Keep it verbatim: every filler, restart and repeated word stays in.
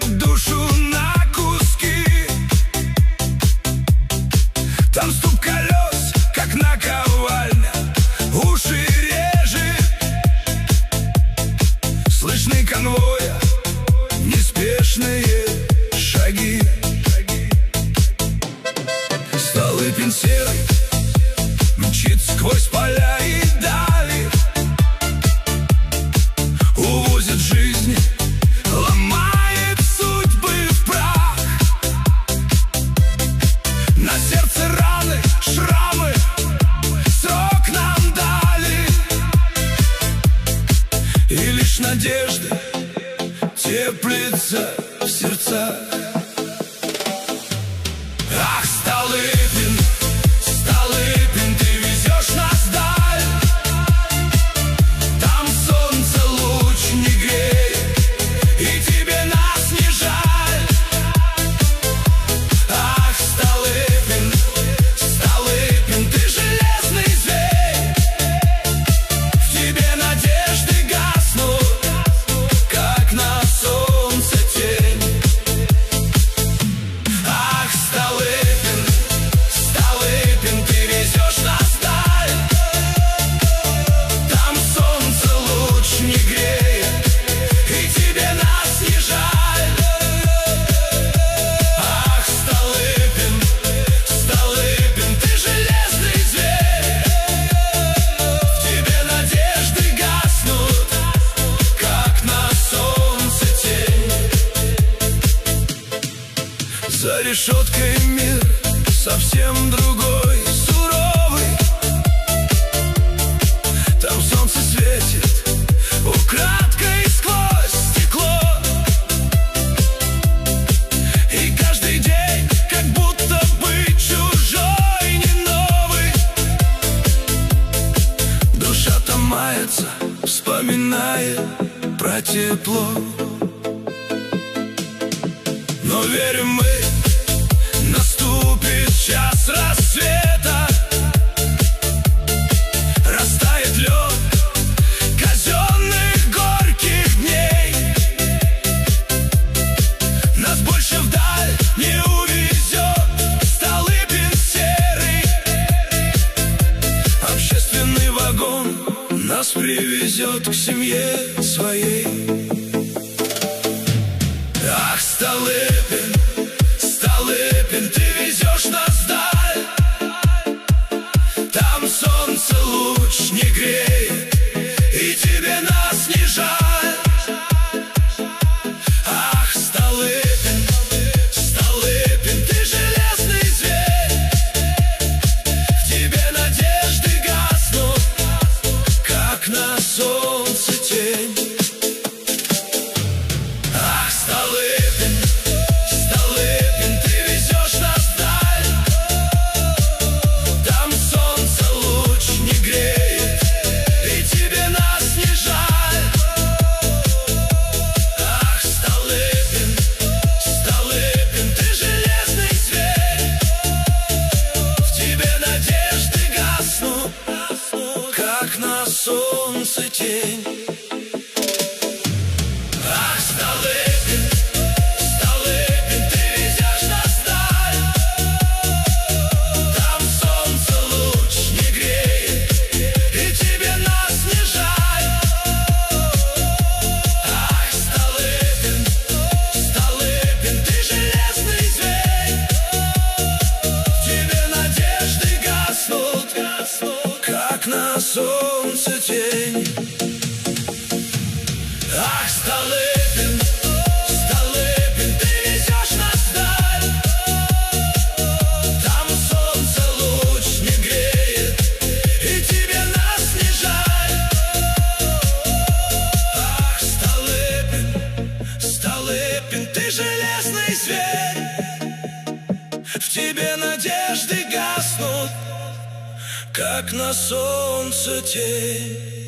рвет душу на куски. Там стук колес, как наковальня, уши режет. Слышны конвоя неспешные шаги. Столыпин серый мчит сквозь поля и дали, увозит жизнь, ломает судьбы в прах. На сердце раны, шрамы, срок нам дали, и лишь надежды теплится в сердцах. Ах, Столыпин, Столыпин, ты везешь нас вдаль. Там солнце луч не греет, и тебе нас не жаль. Ах, Столыпин, Столыпин, ты железный зверь. В тебе надежды гаснут, как на солнце тень. Ах, Столыпин, Столыпин, ты везешь нас вдаль. Там солнце луч не греет, и тебе нас не жаль. Ах, Столыпин, Столыпин, ты железный зверь. В тебе надежды гаснут, как на солнце тень. За решеткой мир совсем другой, суровый. Там солнце светит украдкой сквозь стекло, и каждый день как будто бы чужой, не новый. Душа там мается, вспоминая про тепло. Но верим мы, наступит час рассвета. Растает лед казенных горьких дней. Нас больше вдаль не увезет Столыпин серый. Общественный вагон нас привезет к семье своей. Ах, Столыпин, Столыпин, ты везешь нас вдаль. Там солнце луч не греет, и тебе нас не жаль. Ах, Столыпин, Столыпин, ты железный зверь. В тебе надежды гаснут, как на солнце тень. Ах, Столыпин, Столыпин, ты везешь нас вдаль. Там солнце луч не греет, и тебе нас не жаль. Ах, Столыпин, Столыпин, ты железный зверь. В тебе надежды гаснут, как на солнце тень. Ах, Столыпин, Столыпин, ты везешь нас вдаль. Там солнце луч не греет, и тебе нас не жаль. Ах, Столыпин, Столыпин, ты железный зверь. В тебе надежды гаснут, как на солнце тень. Ах, Столыпин, Столыпин, ты везешь нас вдаль. Там солнце луч не греет, и тебе нас не жаль. Ах, Столыпин, Столыпин, ты железный зверь. В тебе надежды гаснут, как на солнце тень.